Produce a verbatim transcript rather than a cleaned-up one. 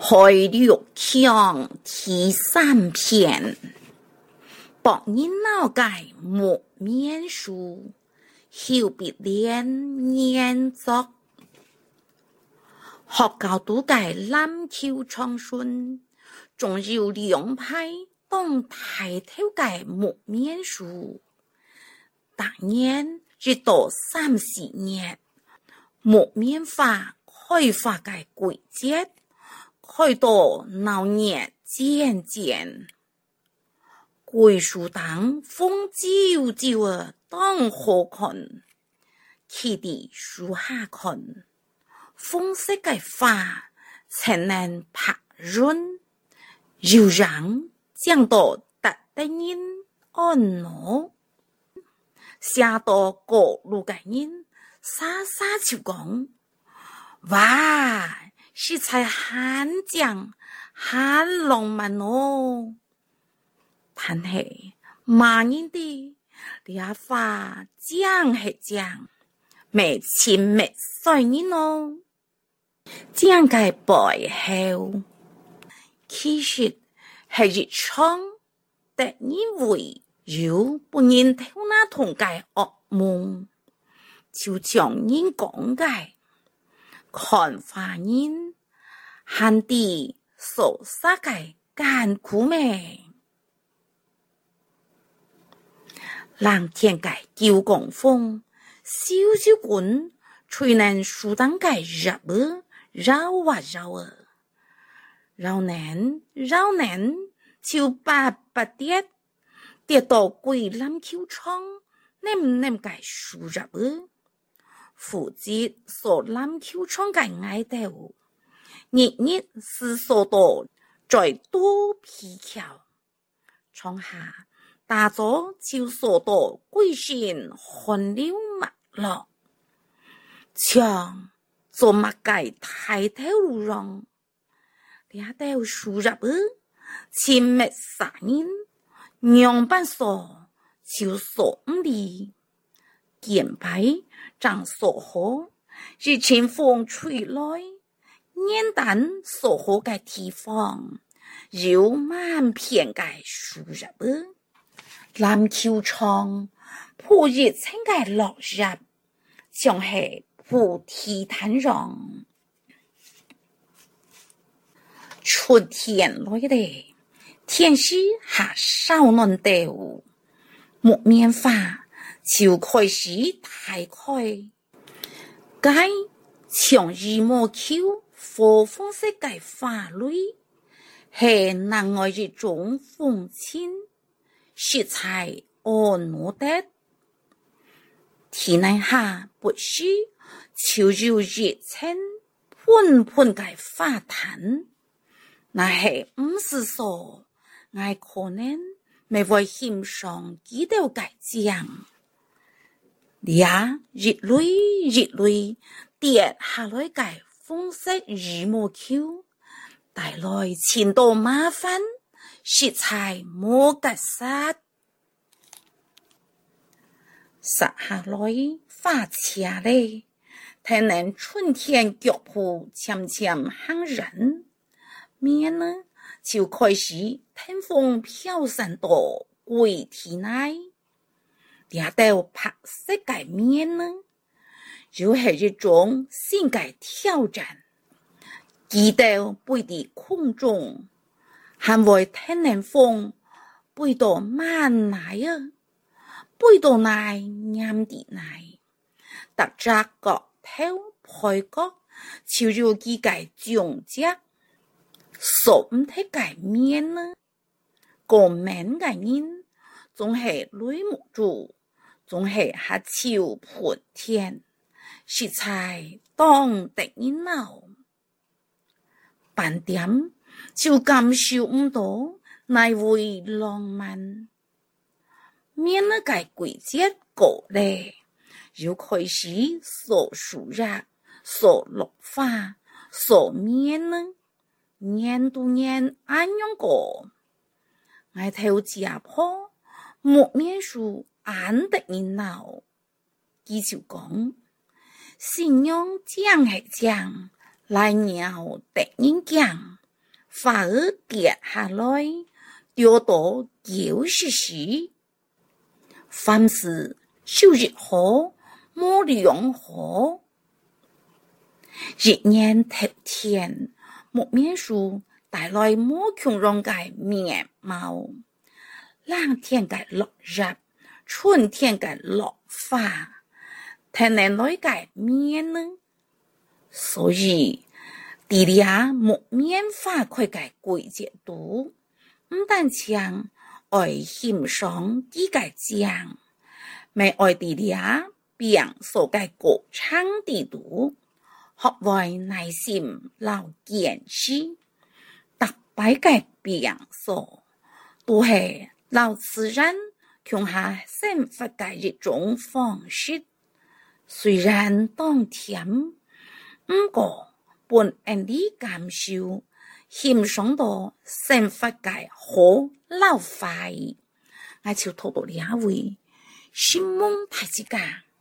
海陆腔第三篇，白人脑界木面书，后必练研作。學校都界籃球長順，仲有兩派當大頭界木面書。當年直到三十年，木面化開發界季節，開到鬧熱漸漸。桂樹當風招招啊，當好看，企地樹下看。風色嘅花才能拍潤，又讓講到特得人安樂。寫到過路嘅人沙沙就講，哇，是才很正很浪漫哦。但係罵人哋啲話講係講，未親未衰人哦。講嘅背後，其實係一場特人為有本人頭那同嘅噩夢，就將人講嘅看法人限地所殺嘅艱苦咩？冷天嘅叫狂風，小小管吹能樹當嘅入啊繞啊繞啊，繞能繞能就八八跌，跌到鬼籃球場，你唔能嘅樹入啊，負責所籃球場嘅愛豆，日日是所到在多皮橋，窗下大咗就所到鬼神寒流脈落，像做乜計大頭路上，呢條樹入啊，前滅殺人，樣板所就所唔離，見牌長所好，日前風吹來，煙彈所好嘅地方，有萬片嘅樹入啊，籃球場鋪熱情嘅落入，像係菩提坦然，春天來了，天氣還稍暖掉，木棉花就開始大開，該像羽毛球火紅色嘅花蕊，係另外一種風情，色彩安樂得，天底下不是就有熱情噴噴嘅花壇，那係唔是說我可能未會欣賞幾條嘅獎，也熱淚熱淚跌下來嘅紅色羽毛球，帶來前度麻煩，色彩冇格殺，殺下來花車咧。才能春天腳步漸漸行人，面呢就開始聽風飄散到櫃體內，這道白色嘅面呢，就係一種新嘅挑戰，記得飛喺空中，還會聽冷風飛到慢來啊，飛到來黏地來，特扎個頭配角就要幾個種隻，所唔睇嘅面呢，個面嘅人總係淚目住，總係黑潮盤天，色彩當得人鬧，半點就感受唔到那位浪漫，面呢個季節過咧。又開始所樹葉、所落花、所面呢，年都年安樣過。我頭家婆木面樹安得人鬧，佢就講，信仰講係講，來鳥得人講， 反而跌下來，掉到九十時。凡事少日好，莫兩好。一年頭天，木棉樹帶來莫窮人嘅面貌。冷天嘅落日，春天嘅落花，天然來嘅面呢？所以，地里啊木棉花開嘅季節度，唔但將愛欣賞啲嘅獎，咪愛地里啊變所嘅歌唱地度，學會耐心老見識，特別嘅變數，都係老自然強下生活嘅一種方式。雖然當天，唔過本人的感受，欣賞到生活嘅好老快，我就拖到呢位心夢大之家。